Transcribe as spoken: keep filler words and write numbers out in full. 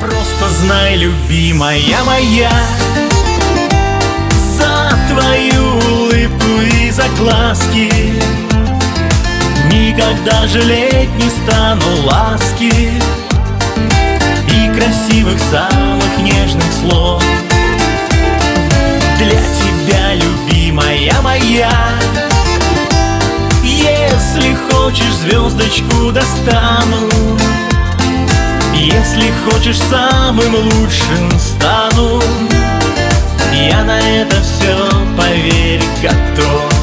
Просто знай, любимая моя, за твою улыбку и за глазки никогда жалеть не стану ласки и красивых самых нежных слов. Для тебя, любимая моя, если хочешь, звездочку достану. Если хочешь, самым лучшим стану. Я на это все, поверь, готов.